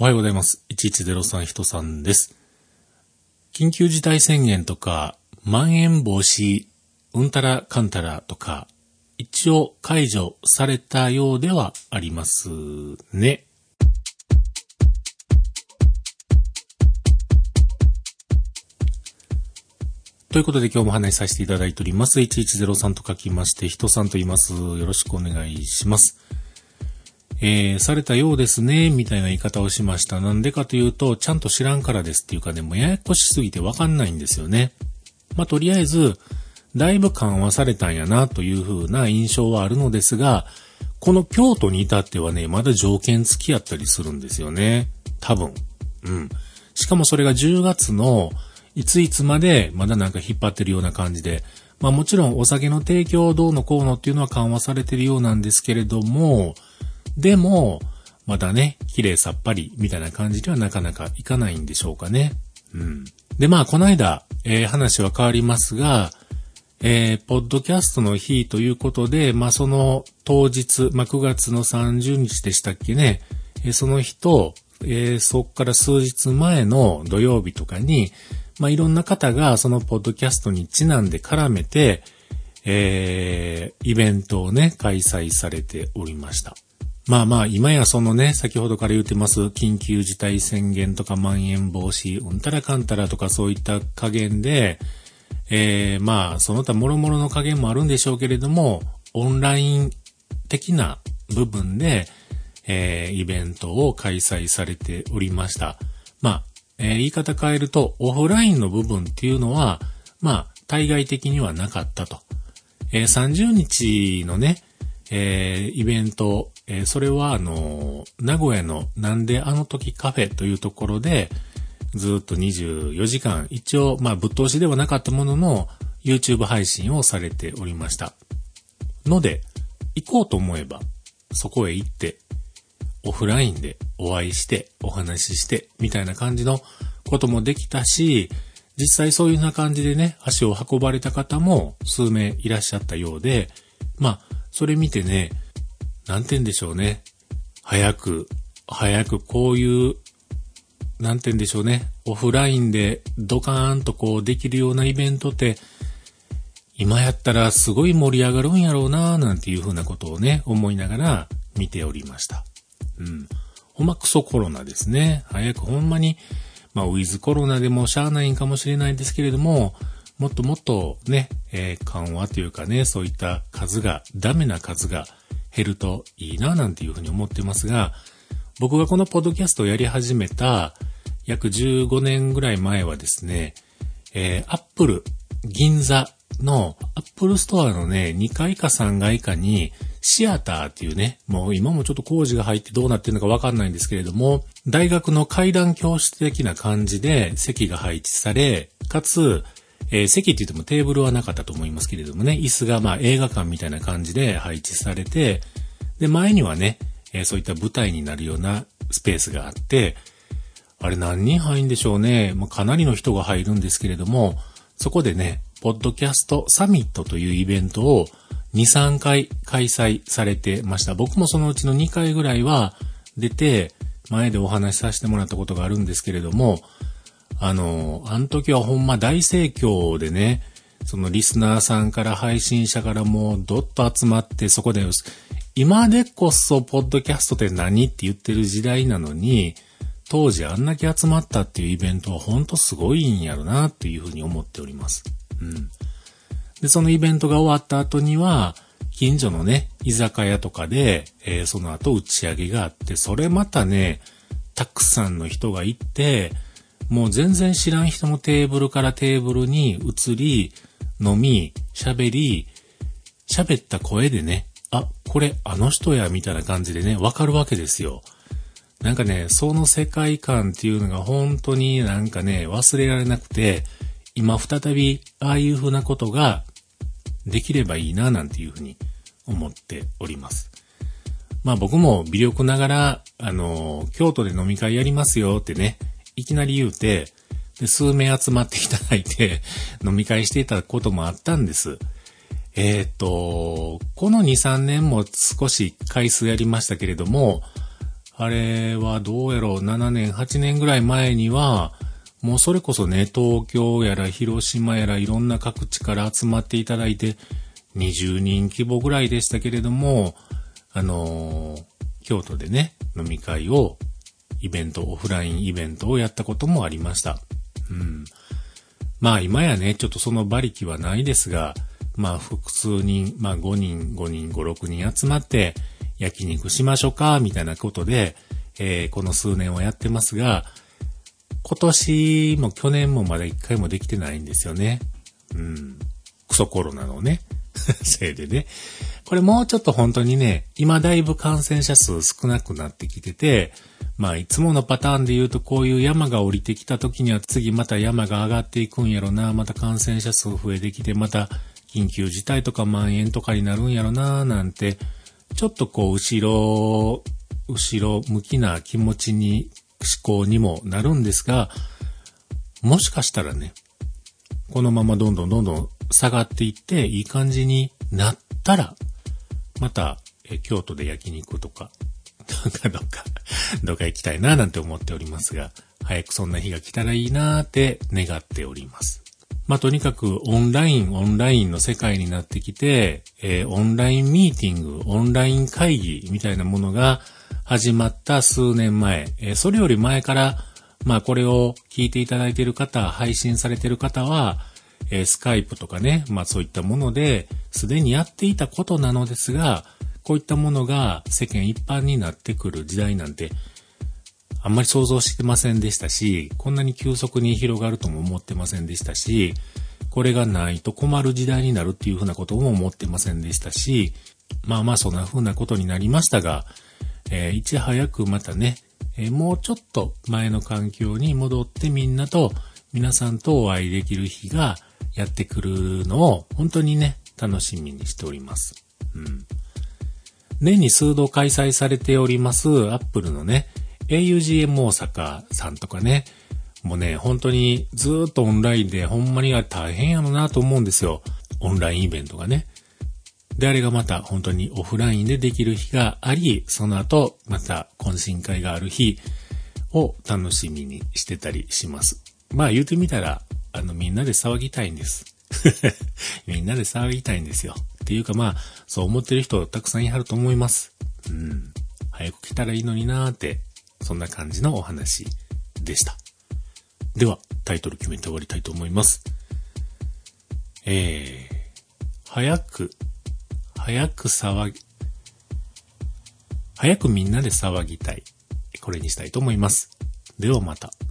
はようございます。1103人さんです。緊急事態宣言とか、まん延防止、うんたらかんたらとか、一応解除されたようではありますね。ということで今日も話させていただいております。1103と書きまして、人さんと言います。よろしくお願いします。されたようですね、みたいな言い方をしました。なんでかというと、ちゃんと知らんからですっていうかね、もうややこしすぎてわかんないんですよね。とりあえず、だいぶ緩和されたんやなという風な印象はあるのですが、この京都に至ってはね、まだ条件付きやったりするんですよね。多分。しかもそれが10月のいつまでまだなんか引っ張ってるような感じで、もちろんお酒の提供どうのこうのっていうのは緩和されてるようなんですけれども、でも、まだね、綺麗さっぱりみたいな感じではなかなかいかないんでしょうかね。で、この間、話は変わりますが、ポッドキャストの日ということで、その当日、9月の30日でしたっけね、その日と、そっから数日前の土曜日とかに、いろんな方がそのポッドキャストにちなんで絡めて、イベントをね、開催されておりました。今やそのね、先ほどから言ってます、緊急事態宣言とかまん延防止、うんたらかんたらとかそういった加減で、その他諸々の加減もあるんでしょうけれども、オンライン的な部分で、イベントを開催されておりました。言い方変えると、オフラインの部分っていうのは、対外的にはなかったと。30日のね、イベント、それは名古屋のなんであの時カフェというところで、ずっと24時間、一応、ぶっ通しではなかったものの、YouTube 配信をされておりました。ので、行こうと思えば、そこへ行って、オフラインでお会いして、お話しして、みたいな感じのこともできたし、実際そういうような感じでね、足を運ばれた方も数名いらっしゃったようで、それ見てね、なんて言うんでしょうね。早くこういう、なんて言うんでしょうね。オフラインでドカーンとこうできるようなイベントって、今やったらすごい盛り上がるんやろうなーなんていうふうなことをね、思いながら見ておりました。ほんまクソコロナですね。早くほんまに、ウィズコロナでもしゃあないんかもしれないですけれども、もっともっとね、緩和というかね、そういったダメな数が減るといいななんていうふうに思ってますが、僕がこのポッドキャストをやり始めた約15年ぐらい前はですね、アップル銀座のアップルストアのね、2階か3階かにシアターっていうね、もう今もちょっと工事が入ってどうなってるのかわかんないんですけれども、大学の階段教室的な感じで席が配置され、かつ、席って言ってもテーブルはなかったと思いますけれどもね、椅子が映画館みたいな感じで配置されて、で、前にはね、そういった舞台になるようなスペースがあって、あれ何人入るんでしょうね。かなりの人が入るんですけれども、そこでね、ポッドキャストサミットというイベントを2、3回開催されてました。僕もそのうちの2回ぐらいは出て、前でお話しさせてもらったことがあるんですけれども、あの時はほんま大盛況でね、そのリスナーさんから配信者からもうどっと集まって、そこで、今でこそポッドキャストって何って言ってる時代なのに、当時あんだけ集まったっていうイベントはほんとすごいんやろなっていうふうに思っております。で、そのイベントが終わった後には、近所のね、居酒屋とかで、その後打ち上げがあって、それまたね、たくさんの人が行って、もう全然知らん人もテーブルからテーブルに移り、飲み、喋った声でね、あ、これあの人や、みたいな感じでね、わかるわけですよ。なんかね、その世界観っていうのが本当になんかね、忘れられなくて、今再びああいう風なことができればいいな、なんていう風に思っております。僕も微力ながら、京都で飲み会やりますよってね、いきなり言うて、で数名集まっていただいて、飲み会していたこともあったんです。この2、3年も少し回数やりましたけれども、 あれはどうやろう、7年、8年ぐらい前には、もうそれこそね、東京やら広島やらいろんな各地から集まっていただいて、20人規模ぐらいでしたけれども、京都でね、飲み会を、オフラインイベントをやったこともありました。まあ今やね、ちょっとその馬力はないですが、まあ複数人、まあ5人、5、6人集まって焼肉しましょうか、みたいなことで、この数年はやってますが、今年も去年もまだ一回もできてないんですよね。クソコロナのね、せいでね。これもうちょっと本当にね、今だいぶ感染者数少なくなってきてて、まあいつものパターンで言うとこういう山が降りてきた時には次また山が上がっていくんやろな、また感染者数増えてきて、また緊急事態とか蔓延とかになるんやろな、なんて、ちょっとこう後ろ向きな気持ちに、思考にもなるんですが、もしかしたらね、このままどんどん下がっていっていい感じになったら、また京都で焼肉とか、どっか行きたいななんて思っておりますが、早くそんな日が来たらいいなーって願っております。まあ、とにかくオンラインの世界になってきて、オンラインミーティング、オンライン会議みたいなものが始まった数年前、それより前から、まあこれを聞いていただいている方、配信されている方は、スカイプとかね、まあそういったものですでにやっていたことなのですが、こういったものが世間一般になってくる時代なんて、あんまり想像してませんでしたし、こんなに急速に広がるとも思ってませんでしたし、これがないと困る時代になるっていうふうなことも思ってませんでしたし、まあそんなふうなことになりましたが、いち早くまたね、もうちょっと前の環境に戻って皆さんとお会いできる日がやってくるのを本当にね、楽しみにしております。年に数度開催されておりますアップルのね、augm 大阪さんとかね、もうね、本当にずーっとオンラインでほんまに大変やろなと思うんですよ。オンラインイベントがね。で、あれがまた本当にオフラインでできる日があり、その後また懇親会がある日を楽しみにしてたりします。まあ言うてみたら、みんなで騒ぎたいんです。みんなで騒ぎたいんですよ。っていうかまあ、そう思ってる人たくさんいはると思います。早く来たらいいのになーって、そんな感じのお話でした。では、タイトル決めて終わりたいと思います。早くみんなで騒ぎたい。これにしたいと思います。ではまた。